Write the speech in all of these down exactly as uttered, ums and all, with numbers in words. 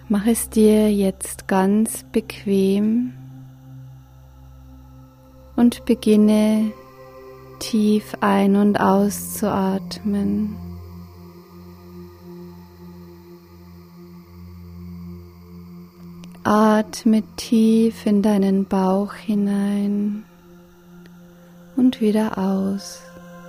Mach es dir jetzt ganz bequem und beginne tief ein- und auszuatmen. Atme tief in deinen Bauch hinein und wieder aus.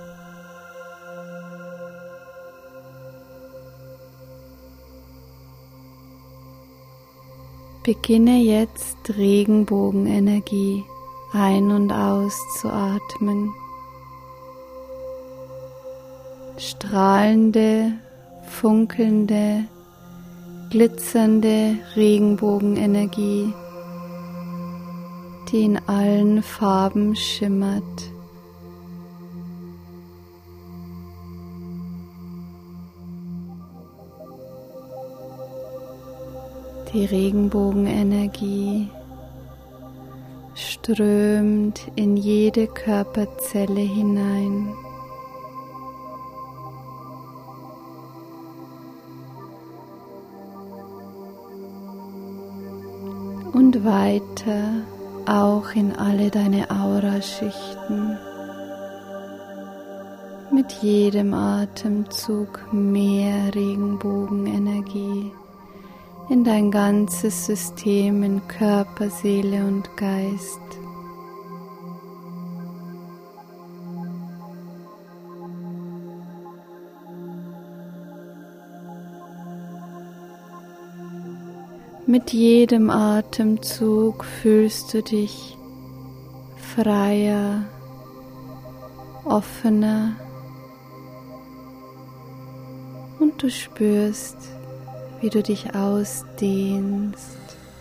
Beginne jetzt Regenbogenenergie ein- und auszuatmen. Strahlende, funkelnde, glitzernde Regenbogenenergie, die in allen Farben schimmert. Die Regenbogenenergie strömt in jede Körperzelle hinein. Und weiter auch in alle deine Auraschichten. Mit jedem Atemzug mehr Regenbogenenergie in dein ganzes System, in Körper, Seele und Geist. Mit jedem Atemzug fühlst du dich freier, offener und du spürst, wie du dich ausdehnst,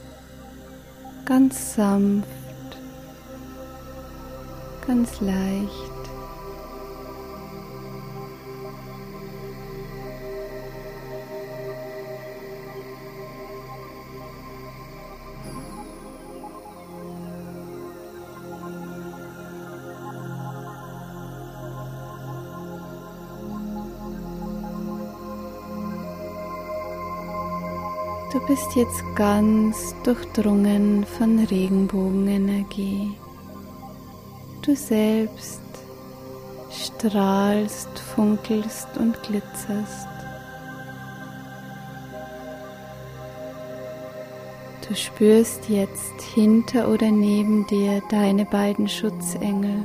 ganz sanft, ganz leicht. Du bist jetzt ganz durchdrungen von Regenbogenenergie. Du selbst strahlst, funkelst und glitzerst. Du spürst jetzt hinter oder neben dir deine beiden Schutzengel.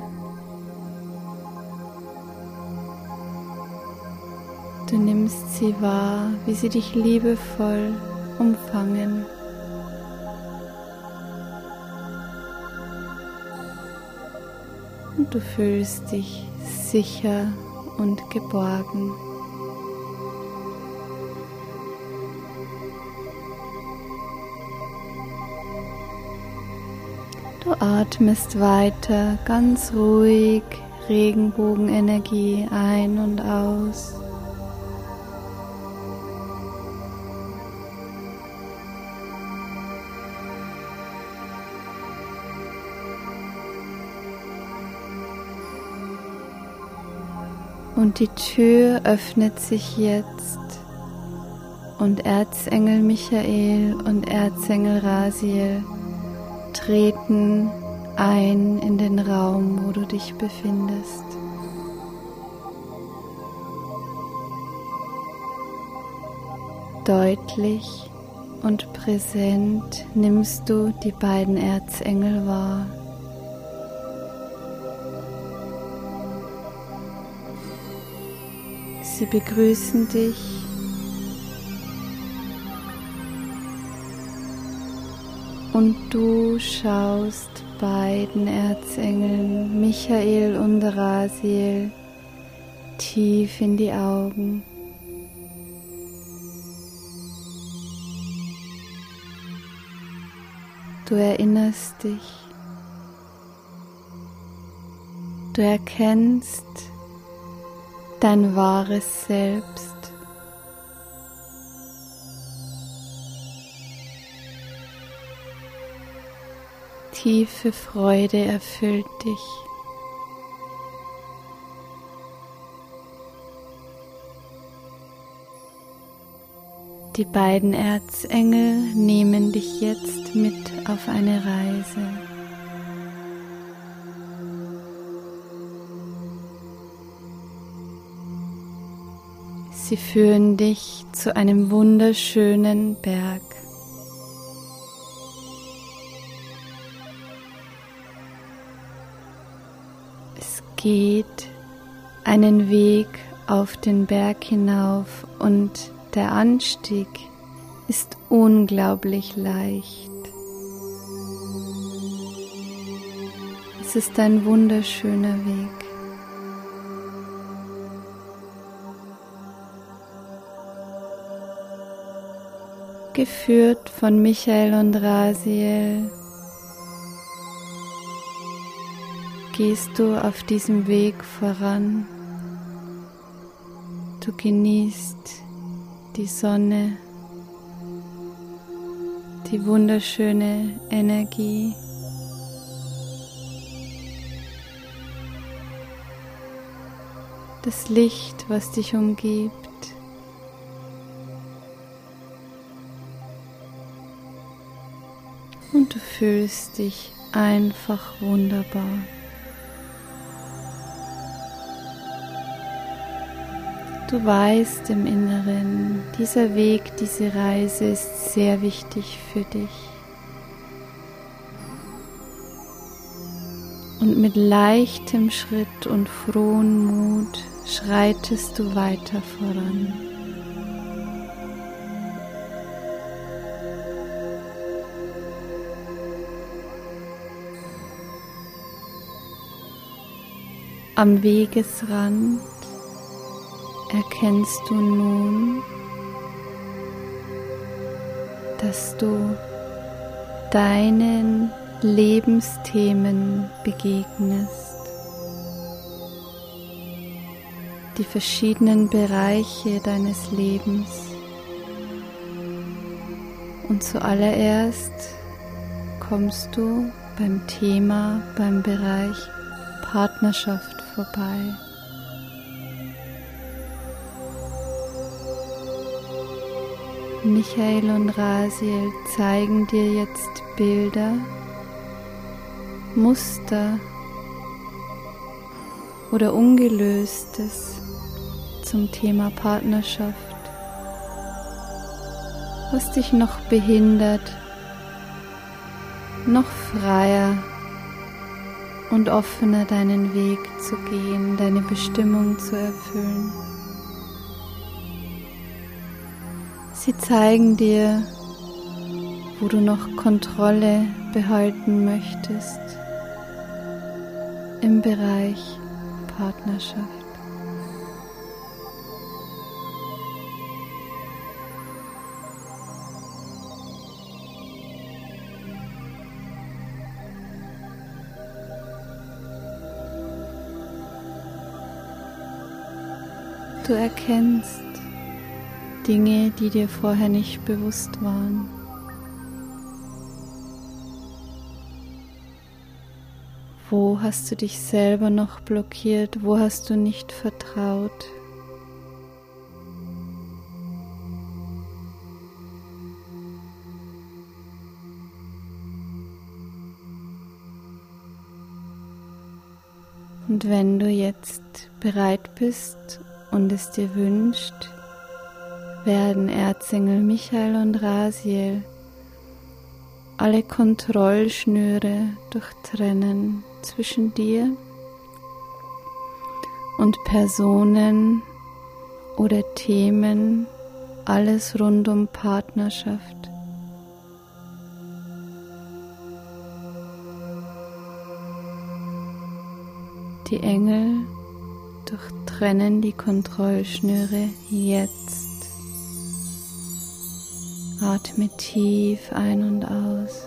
Du nimmst sie wahr, wie sie dich liebevoll umfangen. Und du fühlst dich sicher und geborgen. Du atmest weiter ganz ruhig Regenbogenenergie ein und aus. Und die Tür öffnet sich jetzt und Erzengel Michael und Erzengel Raziel treten ein in den Raum, wo du dich befindest. Deutlich und präsent nimmst du die beiden Erzengel wahr. Sie begrüßen dich und du schaust beiden Erzengeln Michael und Raziel tief in die Augen. Du erinnerst dich, du erkennst dein wahres Selbst. Tiefe Freude erfüllt dich. Die beiden Erzengel nehmen dich jetzt mit auf eine Reise. Sie führen dich zu einem wunderschönen Berg. Es geht einen Weg auf den Berg hinauf und der Anstieg ist unglaublich leicht. Es ist ein wunderschöner Weg. Geführt von Michael und Raziel gehst du auf diesem Weg voran. Du genießt die Sonne, die wunderschöne Energie. Das Licht, was dich umgibt. Und du fühlst dich einfach wunderbar. Du weißt im Inneren, dieser Weg, diese Reise ist sehr wichtig für dich. Und mit leichtem Schritt und frohem Mut schreitest du weiter voran. Am Wegesrand erkennst du nun, dass du deinen Lebensthemen begegnest, die verschiedenen Bereiche deines Lebens. Und zuallererst kommst du beim Thema, beim Bereich Partnerschaft vorbei. Michael und Raziel zeigen dir jetzt Bilder, Muster oder Ungelöstes zum Thema Partnerschaft, was dich noch behindert, noch freier und offener deinen Weg zu gehen, deine Bestimmung zu erfüllen. Sie zeigen dir, wo du noch Kontrolle behalten möchtest im Bereich Partnerschaft. Du erkennst Dinge, die dir vorher nicht bewusst waren. Wo hast du dich selber noch blockiert? Wo hast du nicht vertraut? Und wenn du jetzt bereit bist und es dir wünscht, werden Erzengel Michael und Raziel alle Kontrollschnüre durchtrennen zwischen dir und Personen oder Themen, alles rund um Partnerschaft. Die Engel durchtrennen die Kontrollschnüre jetzt. Atme tief ein und aus.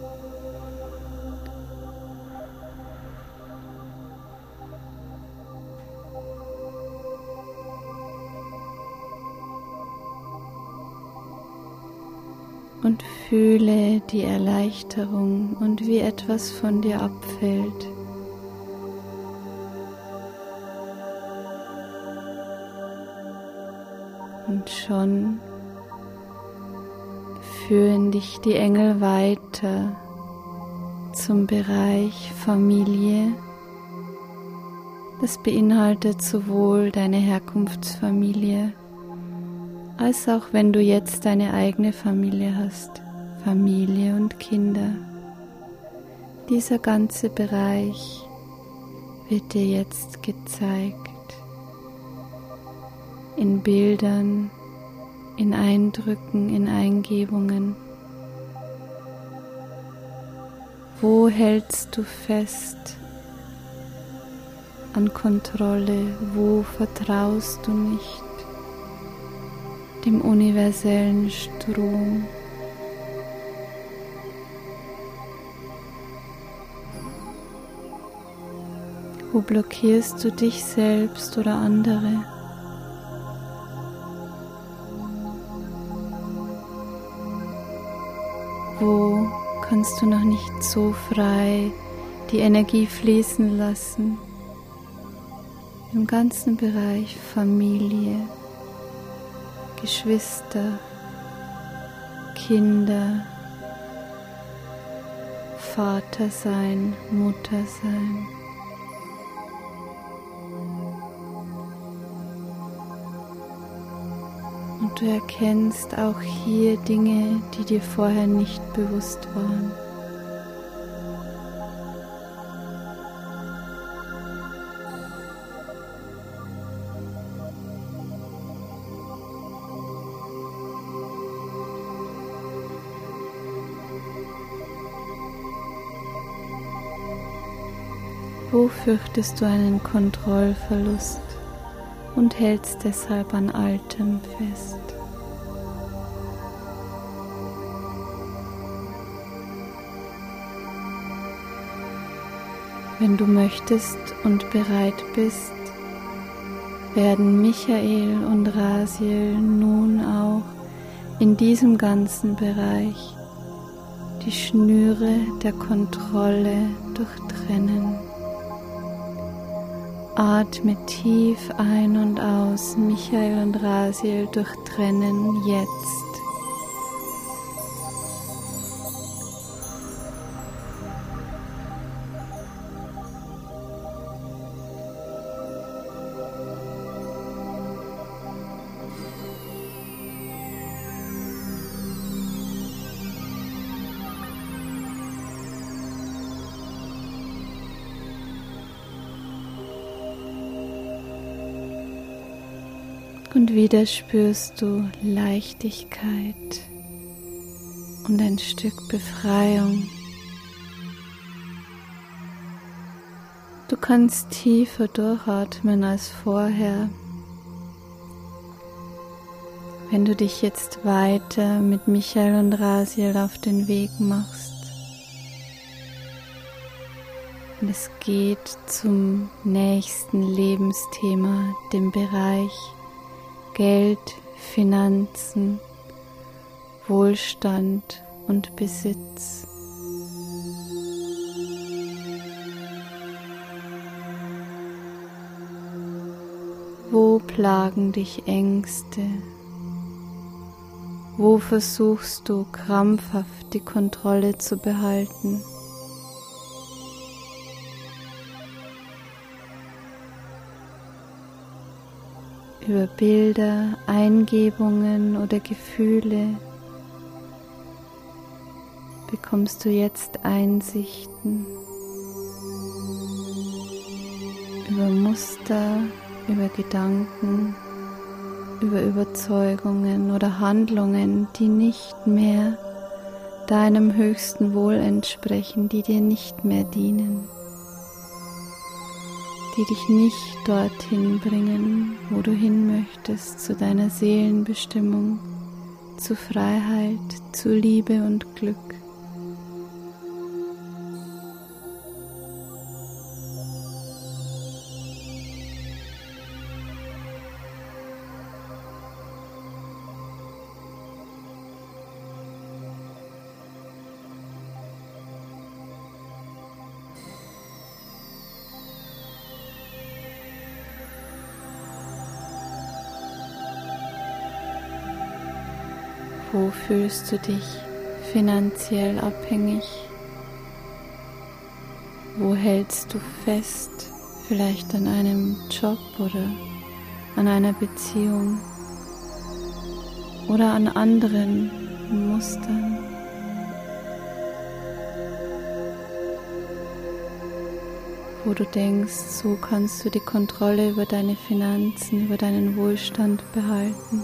Und fühle die Erleichterung und wie etwas von dir abfällt. Und schon führen dich die Engel weiter zum Bereich Familie. Das beinhaltet sowohl deine Herkunftsfamilie, als auch wenn du jetzt deine eigene Familie hast, Familie und Kinder. Dieser ganze Bereich wird dir jetzt gezeigt, in Bildern, in Eindrücken, in Eingebungen. Wo hältst du fest an Kontrolle? Wo vertraust du nicht dem universellen Strom? Wo blockierst du dich selbst oder andere? Wo kannst du noch nicht so frei die Energie fließen lassen? Im ganzen Bereich Familie, Geschwister, Kinder, Vater sein, Mutter sein. Und du erkennst auch hier Dinge, die dir vorher nicht bewusst waren. Wo fürchtest du einen Kontrollverlust und hältst deshalb an Altem fest? Wenn du möchtest und bereit bist, werden Michael und Raziel nun auch in diesem ganzen Bereich die Schnüre der Kontrolle durchtrennen. Atme tief ein und aus, Michael und Raziel durchtrennen jetzt. Und wieder spürst du Leichtigkeit und ein Stück Befreiung. Du kannst tiefer durchatmen als vorher. Wenn du dich jetzt weiter mit Michael und Raziel auf den Weg machst. Und es geht zum nächsten Lebensthema, dem Bereich Geld, Finanzen, Wohlstand und Besitz. Wo plagen dich Ängste? Wo versuchst du krampfhaft die Kontrolle zu behalten? Über Bilder, Eingebungen oder Gefühle bekommst du jetzt Einsichten über Muster, über Gedanken, über Überzeugungen oder Handlungen, die nicht mehr deinem höchsten Wohl entsprechen, die dir nicht mehr dienen, die dich nicht dorthin bringen, wo du hin möchtest, zu deiner Seelenbestimmung, zu Freiheit, zu Liebe und Glück. Wo fühlst du dich finanziell abhängig? Wo hältst du fest? Vielleicht an einem Job oder an einer Beziehung oder an anderen Mustern. Wo du denkst, so kannst du die Kontrolle über deine Finanzen, über deinen Wohlstand behalten.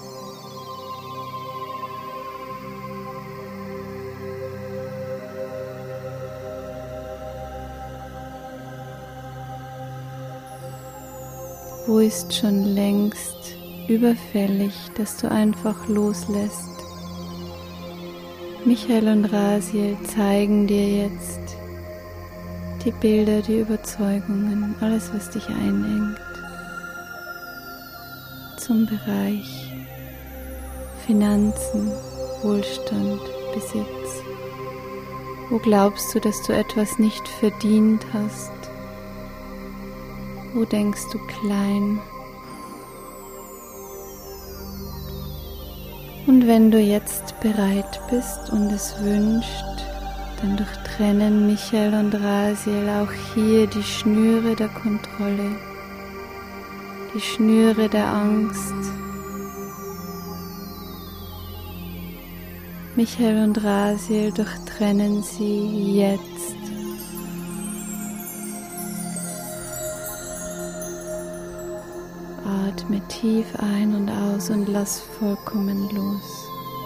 Wo ist schon längst überfällig, dass du einfach loslässt? Michael und Raziel zeigen dir jetzt die Bilder, die Überzeugungen, alles, was dich einengt, zum Bereich Finanzen, Wohlstand, Besitz. Wo glaubst du, dass du etwas nicht verdient hast? Wo denkst du klein? Und wenn du jetzt bereit bist und es wünscht, dann durchtrennen Michael und Raziel auch hier die Schnüre der Kontrolle, die Schnüre der Angst. Michael und Raziel durchtrennen sie jetzt. Atme tief ein und aus und lass vollkommen los.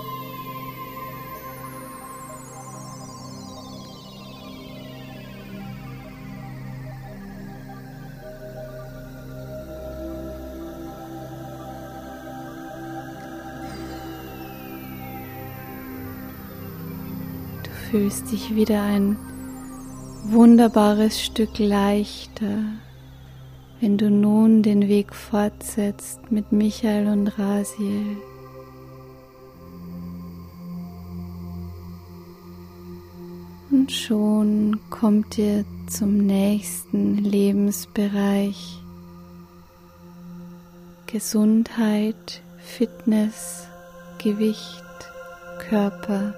Du fühlst dich wieder ein wunderbares Stück leichter, wenn du nun den Weg fortsetzt mit Michael und Raziel. Und schon kommt ihr zum nächsten Lebensbereich: Gesundheit, Fitness, Gewicht, Körper.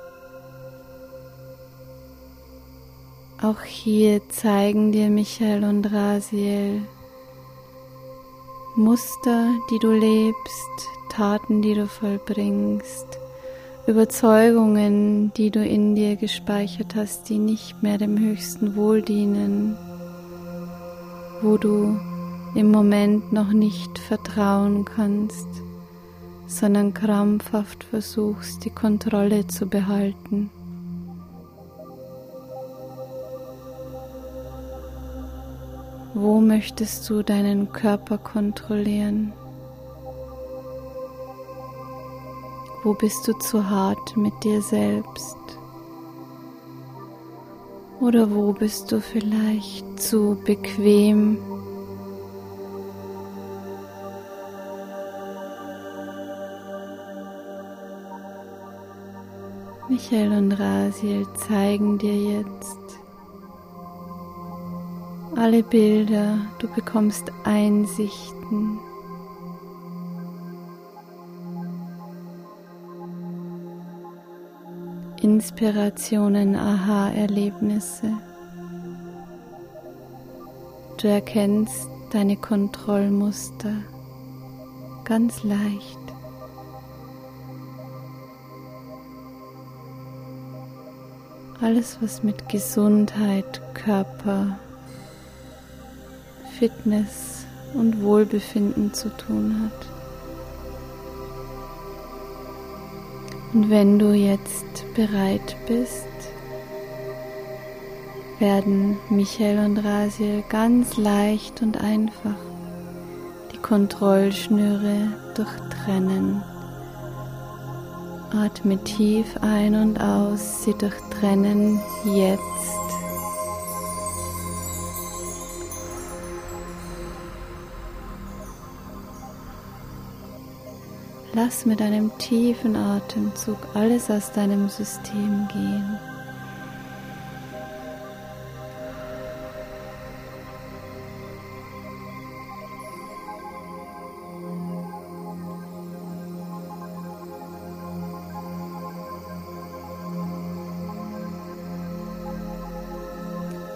Auch hier zeigen dir Michael und Raziel Muster, die du lebst, Taten, die du vollbringst, Überzeugungen, die du in dir gespeichert hast, die nicht mehr dem höchsten Wohl dienen, wo du im Moment noch nicht vertrauen kannst, sondern krampfhaft versuchst, die Kontrolle zu behalten. Wo möchtest du deinen Körper kontrollieren? Wo bist du zu hart mit dir selbst? Oder wo bist du vielleicht zu bequem? Michael und Raziel zeigen dir jetzt alle Bilder, du bekommst Einsichten. Inspirationen, Aha-Erlebnisse. Du erkennst deine Kontrollmuster ganz leicht. Alles, was mit Gesundheit, Körper, Fitness und Wohlbefinden zu tun hat. Und wenn du jetzt bereit bist, werden Michael und Raziel ganz leicht und einfach die Kontrollschnüre durchtrennen. Atme tief ein und aus, sie durchtrennen jetzt. Lass mit einem tiefen Atemzug alles aus deinem System gehen.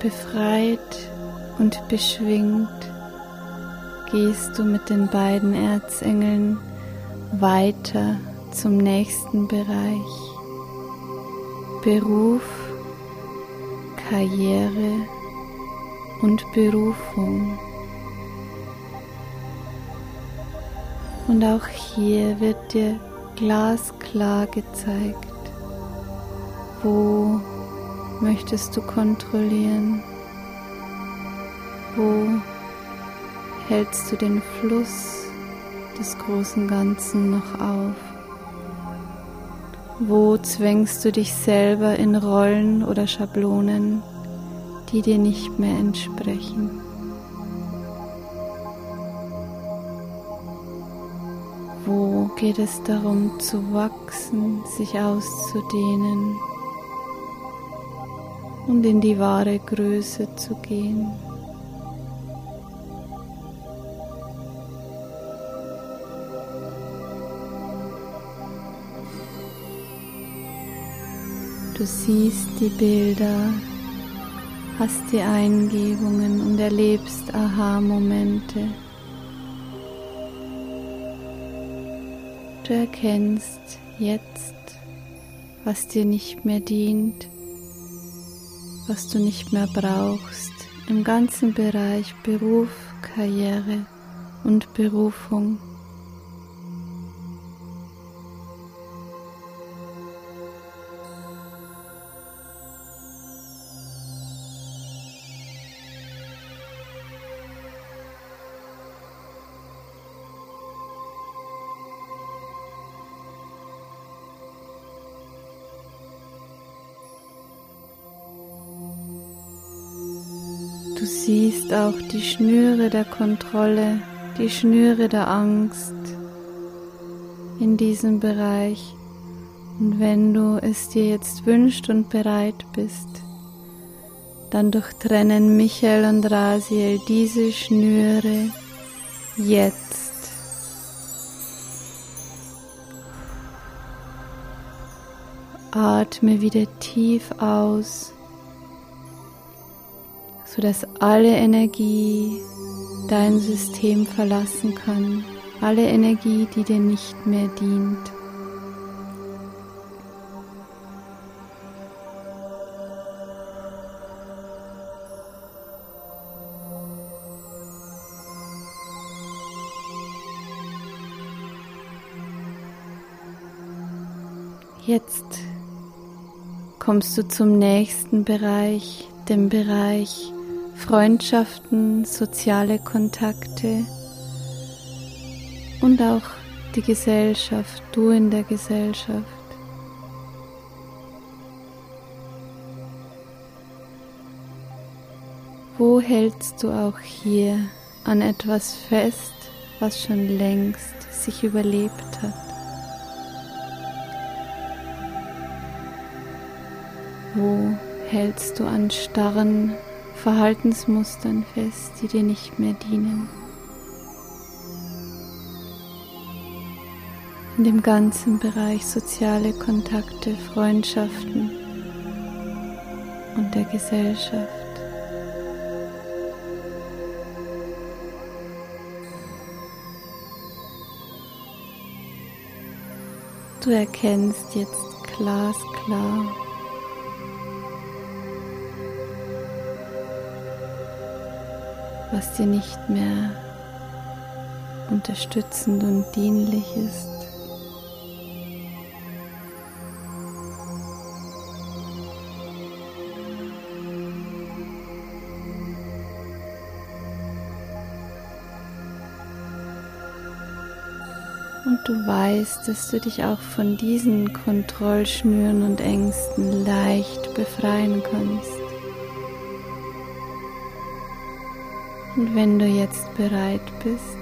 befreit und beschwingt gehst du mit den beiden Erzengeln weiter zum nächsten Bereich. Beruf, Karriere und Berufung. Und auch hier wird dir glasklar gezeigt, wo möchtest du kontrollieren, wo hältst du den Fluss des großen Ganzen noch auf, wo zwängst du dich selber in Rollen oder Schablonen, die dir nicht mehr entsprechen. Wo geht es darum zu wachsen, sich auszudehnen und in die wahre Größe zu gehen. Du siehst die Bilder, hast die Eingebungen und erlebst Aha-Momente. Du erkennst jetzt, was dir nicht mehr dient, was du nicht mehr brauchst, im ganzen Bereich Beruf, Karriere und Berufung. Du siehst auch die Schnüre der Kontrolle, die Schnüre der Angst in diesem Bereich. Und wenn du es dir jetzt wünschst und bereit bist, dann durchtrennen Michael und Raziel diese Schnüre jetzt. Atme wieder tief aus, sodass alle Energie dein System verlassen kann, alle Energie, die dir nicht mehr dient. Jetzt kommst du zum nächsten Bereich, dem Bereich Freundschaften, soziale Kontakte und auch die Gesellschaft, du in der Gesellschaft. Wo hältst du auch hier an etwas fest, was schon längst sich überlebt hat? Wo hältst du an starren Verhaltensmustern fest, die dir nicht mehr dienen? In dem ganzen Bereich soziale Kontakte, Freundschaften und der Gesellschaft. Du erkennst jetzt glasklar, was dir nicht mehr unterstützend und dienlich ist. Und du weißt, dass du dich auch von diesen Kontrollschnüren und Ängsten leicht befreien kannst. Und wenn du jetzt bereit bist,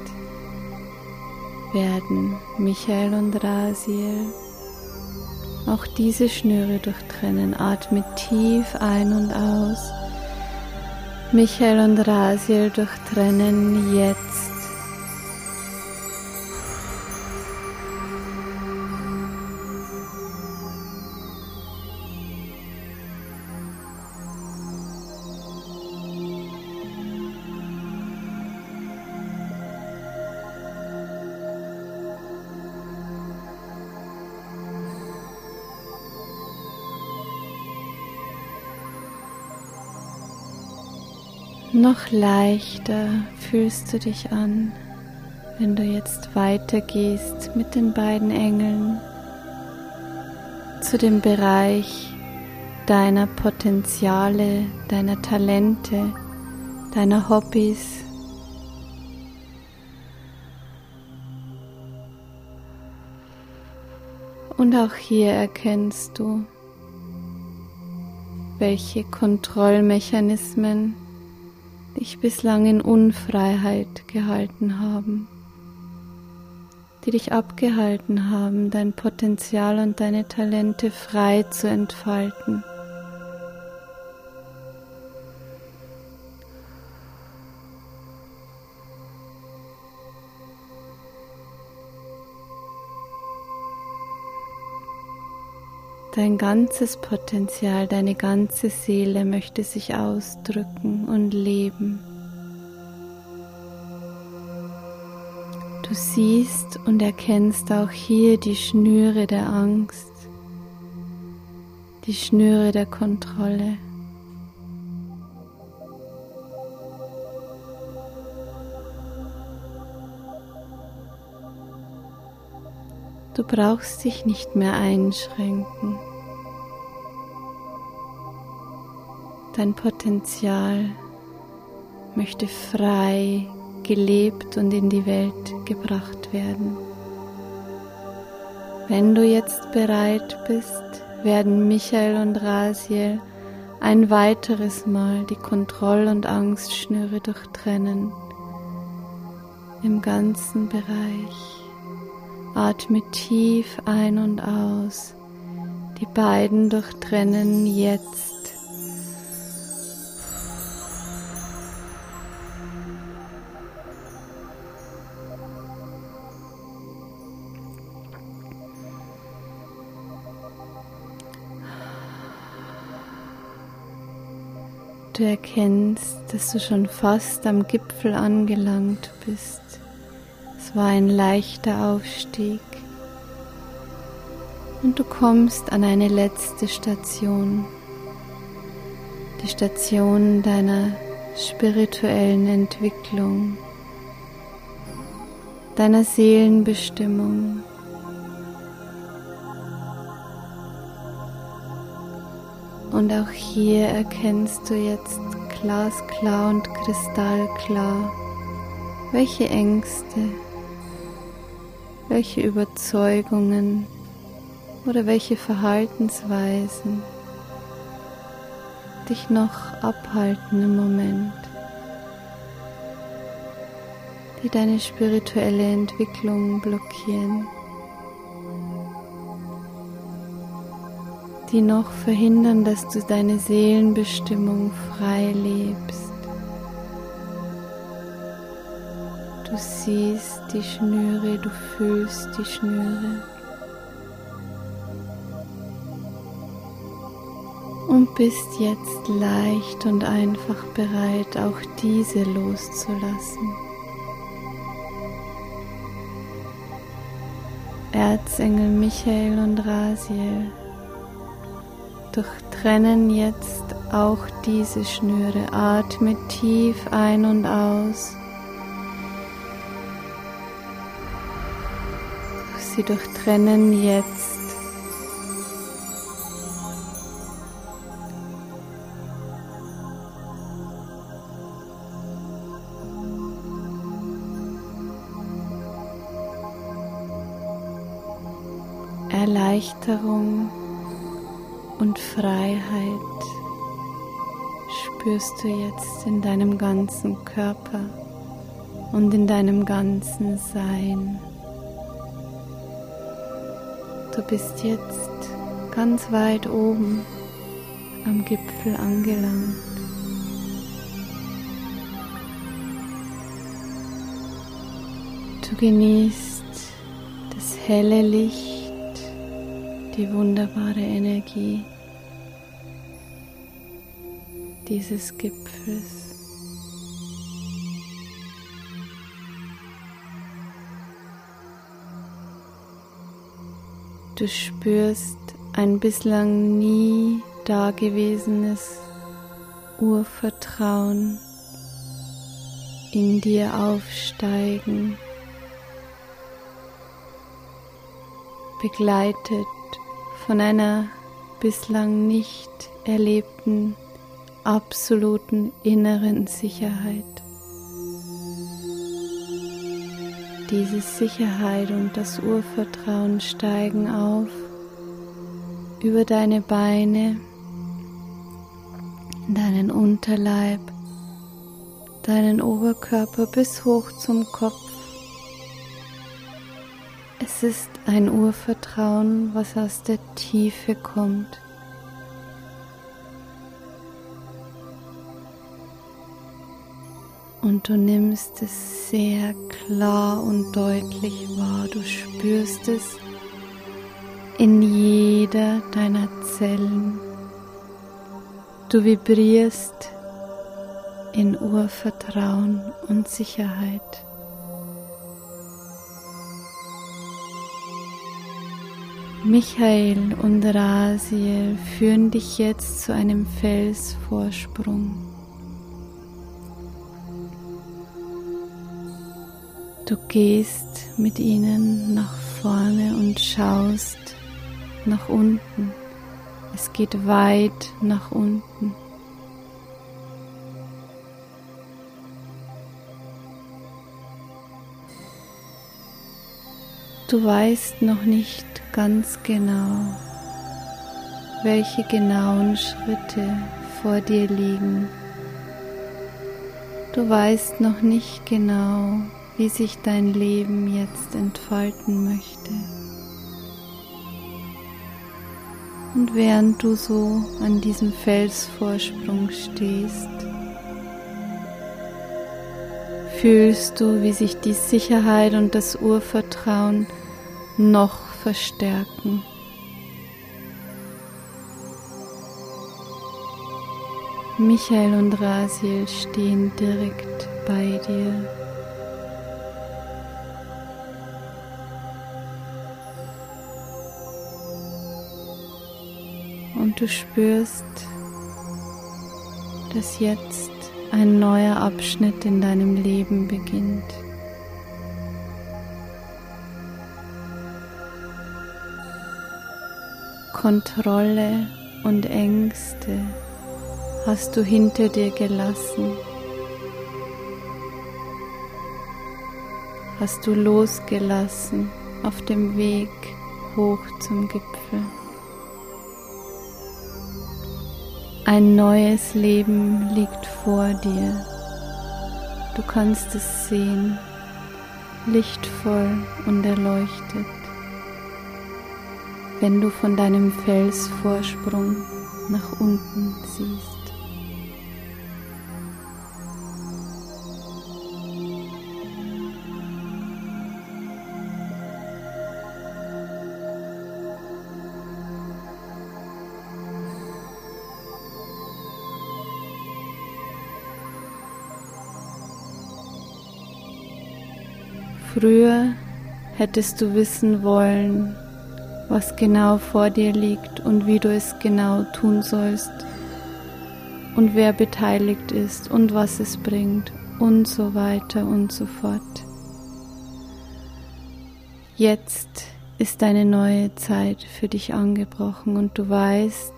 werden Michael und Raziel auch diese Schnüre durchtrennen. Atme tief ein und aus. Michael und Raziel durchtrennen jetzt. Noch leichter fühlst du dich an, wenn du jetzt weitergehst mit den beiden Engeln zu dem Bereich deiner Potenziale, deiner Talente, deiner Hobbys. Und auch hier erkennst du, welche Kontrollmechanismen dich bislang in Unfreiheit gehalten haben, die dich abgehalten haben, dein Potenzial und deine Talente frei zu entfalten. Dein ganzes Potenzial, deine ganze Seele möchte sich ausdrücken und leben. Du siehst und erkennst auch hier die Schnüre der Angst, die Schnüre der Kontrolle. Du brauchst dich nicht mehr einschränken. Dein Potenzial möchte frei gelebt und in die Welt gebracht werden. Wenn du jetzt bereit bist, werden Michael und Raziel ein weiteres Mal die Kontroll- und Angstschnüre durchtrennen. Im ganzen Bereich. Atme tief ein und aus. Die beiden durchtrennen jetzt. Du erkennst, dass du schon fast am Gipfel angelangt bist. Es war ein leichter Aufstieg und du kommst an eine letzte Station, die Station deiner spirituellen Entwicklung, deiner Seelenbestimmung. Und auch hier erkennst du jetzt glasklar und kristallklar, welche Ängste, welche Überzeugungen oder welche Verhaltensweisen dich noch abhalten im Moment, die deine spirituelle Entwicklung blockieren, die noch verhindern, dass du deine Seelenbestimmung frei lebst. Du siehst die Schnüre, du fühlst die Schnüre und bist jetzt leicht und einfach bereit, auch diese loszulassen. Erzengel Michael und Raziel durchtrennen jetzt auch diese Schnüre. Atme tief ein und aus. Sie durchtrennen jetzt. Erleichterung und Freiheit spürst du jetzt in deinem ganzen Körper und in deinem ganzen Sein. Du bist jetzt ganz weit oben am Gipfel angelangt. Du genießt das helle Licht, die wunderbare Energie dieses Gipfels. Du spürst ein bislang nie dagewesenes Urvertrauen in dir aufsteigen, begleitet von einer bislang nicht erlebten absoluten inneren Sicherheit. Diese Sicherheit und das Urvertrauen steigen auf über deine Beine, deinen Unterleib, deinen Oberkörper bis hoch zum Kopf. Es ist ein Urvertrauen, was aus der Tiefe kommt. Und du nimmst es sehr klar und deutlich wahr. Du spürst es in jeder deiner Zellen. Du vibrierst in Urvertrauen und Sicherheit. Michael und Raziel führen dich jetzt zu einem Felsvorsprung. Du gehst mit ihnen nach vorne und schaust nach unten. Es geht weit nach unten. Du weißt noch nicht ganz genau, welche genauen Schritte vor dir liegen. Du weißt noch nicht genau, wie sich dein Leben jetzt entfalten möchte. Und während du so an diesem Felsvorsprung stehst, fühlst du, wie sich die Sicherheit und das Urvertrauen noch verstärken. Michael und Raziel stehen direkt bei dir. Und du spürst, dass jetzt ein neuer Abschnitt in deinem Leben beginnt. Kontrolle und Ängste hast du hinter dir gelassen. Hast du losgelassen auf dem Weg hoch zum Gipfel. Ein neues Leben liegt vor dir. Du kannst es sehen, lichtvoll und erleuchtet, wenn du von deinem Felsvorsprung nach unten siehst. Früher hättest du wissen wollen, was genau vor dir liegt und wie du es genau tun sollst und wer beteiligt ist und was es bringt und so weiter und so fort. Jetzt ist eine neue Zeit für dich angebrochen und du weißt,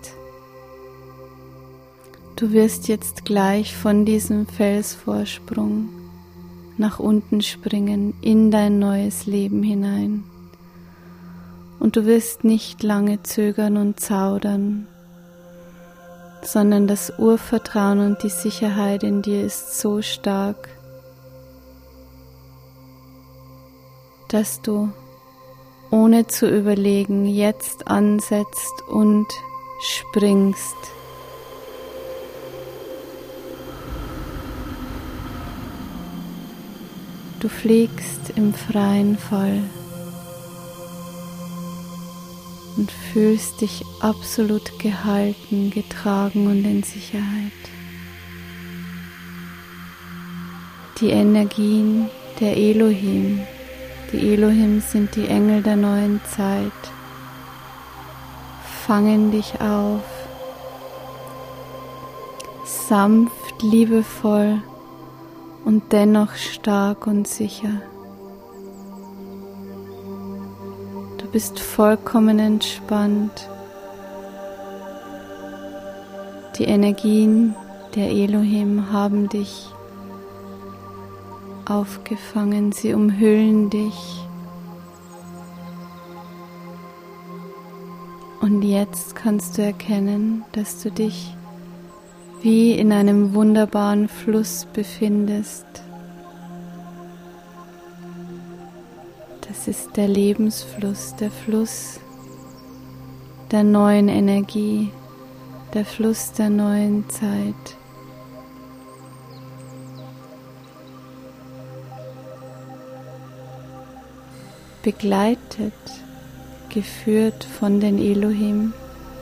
du wirst jetzt gleich von diesem Felsvorsprung nach unten springen in dein neues Leben hinein. Und du wirst nicht lange zögern und zaudern, sondern das Urvertrauen und die Sicherheit in dir ist so stark, dass du ohne zu überlegen jetzt ansetzt und springst. Du fliegst im freien Fall und fühlst dich absolut gehalten, getragen und in Sicherheit. Die Energien der Elohim, die Elohim sind die Engel der neuen Zeit, fangen dich auf, sanft, liebevoll und dennoch stark und sicher. Du bist vollkommen entspannt. Die Energien der Elohim haben dich aufgefangen, sie umhüllen dich. Und jetzt kannst du erkennen, dass du dich wie in einem wunderbaren Fluss befindest. Das ist der Lebensfluss, der Fluss der neuen Energie, der Fluss der neuen Zeit. Begleitet, geführt von den Elohim,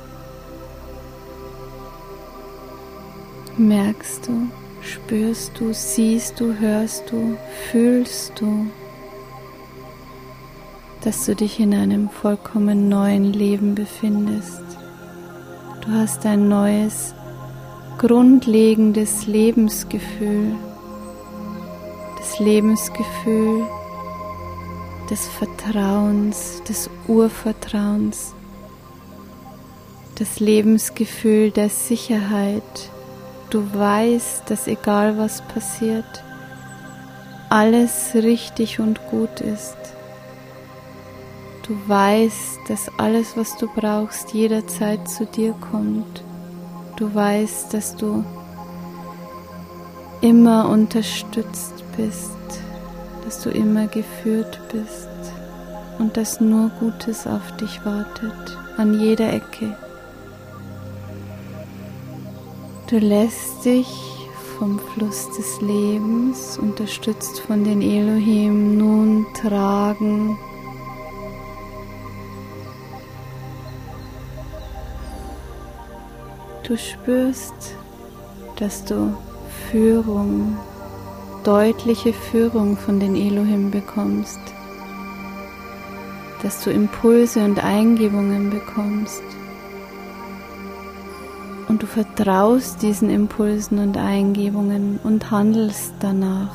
merkst du, spürst du, siehst du, hörst du, fühlst du, dass du dich in einem vollkommen neuen Leben befindest. Du hast ein neues, grundlegendes Lebensgefühl, das Lebensgefühl des Vertrauens, des Urvertrauens, das Lebensgefühl der Sicherheit. Du weißt, dass egal was passiert, alles richtig und gut ist. Du weißt, dass alles, was du brauchst, jederzeit zu dir kommt. Du weißt, dass du immer unterstützt bist, dass du immer geführt bist und dass nur Gutes auf dich wartet, an jeder Ecke. Du lässt dich vom Fluss des Lebens, unterstützt von den Elohim, nun tragen. Du spürst, dass du Führung, deutliche Führung von den Elohim bekommst, dass du Impulse und Eingebungen bekommst und du vertraust diesen Impulsen und Eingebungen und handelst danach.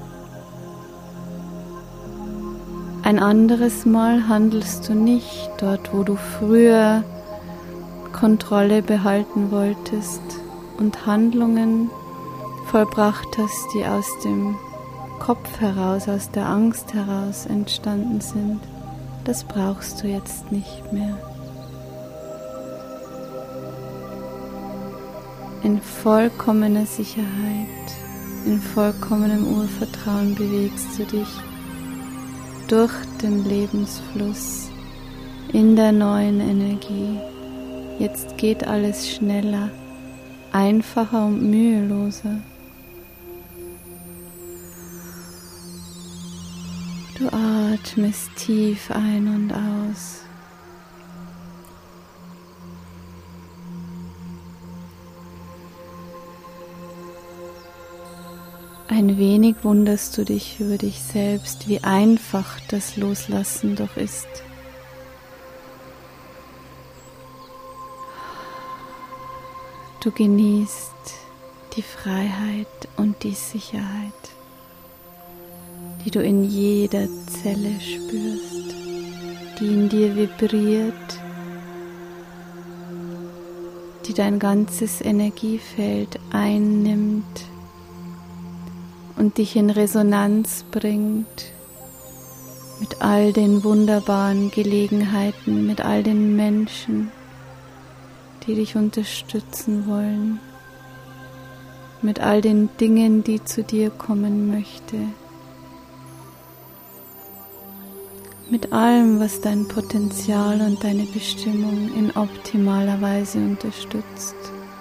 Ein anderes Mal handelst du nicht dort, wo du früher Kontrolle behalten wolltest und Handlungen vollbracht hast, die aus dem Kopf heraus, aus der Angst heraus entstanden sind. Das brauchst du jetzt nicht mehr. In vollkommener Sicherheit, in vollkommenem Urvertrauen bewegst du dich durch den Lebensfluss in der neuen Energie. Jetzt geht alles schneller, einfacher und müheloser. Du atmest tief ein und aus. Ein wenig wunderst du dich über dich selbst, wie einfach das Loslassen doch ist. Du genießt die Freiheit und die Sicherheit, die du in jeder Zelle spürst, die in dir vibriert, die dein ganzes Energiefeld einnimmt und dich in Resonanz bringt mit all den wunderbaren Gelegenheiten, mit all den Menschen, die dich unterstützen wollen, mit all den Dingen, die zu dir kommen möchte, mit allem, was dein Potenzial und deine Bestimmung in optimaler Weise unterstützt.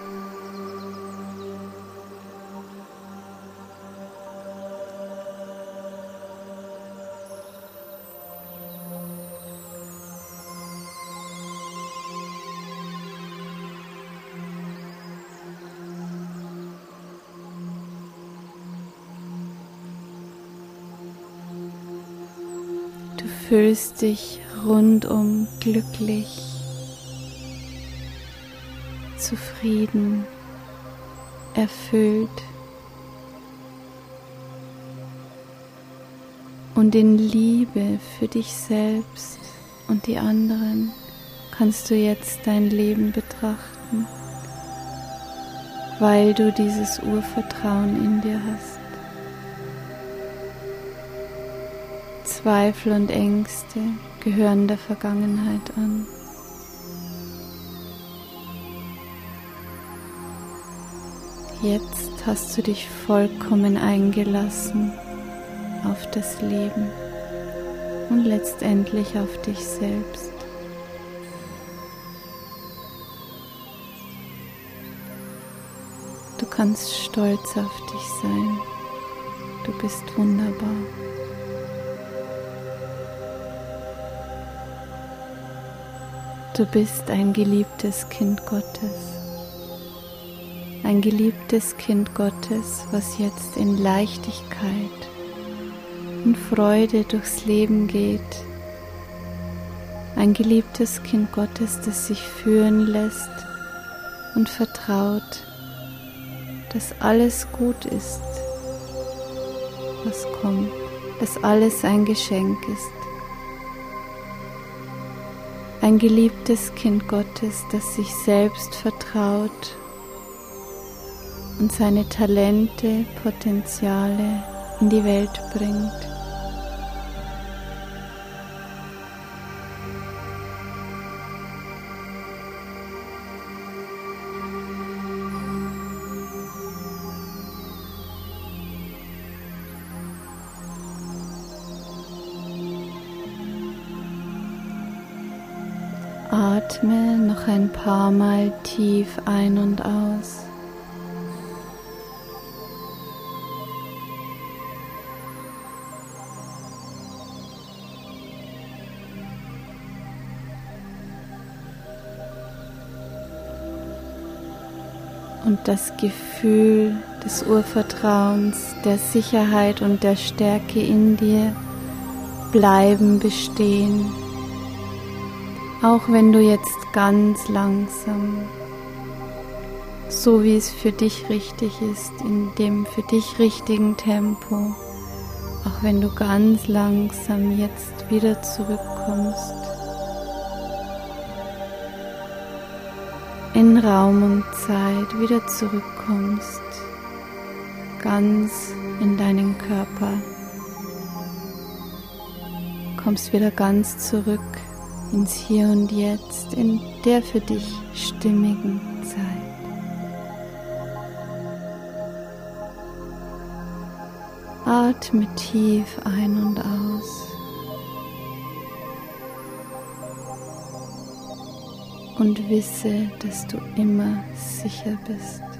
Du fühlst dich rundum glücklich, zufrieden, erfüllt. Und in Liebe für dich selbst und die anderen kannst du jetzt dein Leben betrachten, weil du dieses Urvertrauen in dir hast. Zweifel und Ängste gehören der Vergangenheit an. Jetzt hast du dich vollkommen eingelassen auf das Leben und letztendlich auf dich selbst. Du kannst stolz auf dich sein. Du bist wunderbar. Du bist ein geliebtes Kind Gottes. Ein geliebtes Kind Gottes, was jetzt in Leichtigkeit und Freude durchs Leben geht. Ein geliebtes Kind Gottes, das sich führen lässt und vertraut, dass alles gut ist, was kommt, dass alles ein Geschenk ist. Ein geliebtes Kind Gottes, das sich selbst vertraut und seine Talente, Potenziale in die Welt bringt. Atme noch ein paar Mal tief ein und aus. Und das Gefühl des Urvertrauens, der Sicherheit und der Stärke in dir bleiben bestehen. Auch wenn du jetzt ganz langsam, so wie es für dich richtig ist, in dem für dich richtigen Tempo, auch wenn du ganz langsam jetzt wieder zurückkommst, in Raum und Zeit wieder zurückkommst, ganz in deinen Körper, kommst wieder ganz zurück ins Hier und Jetzt, in der für dich stimmigen Zeit. Atme tief ein und aus und wisse, dass du immer sicher bist.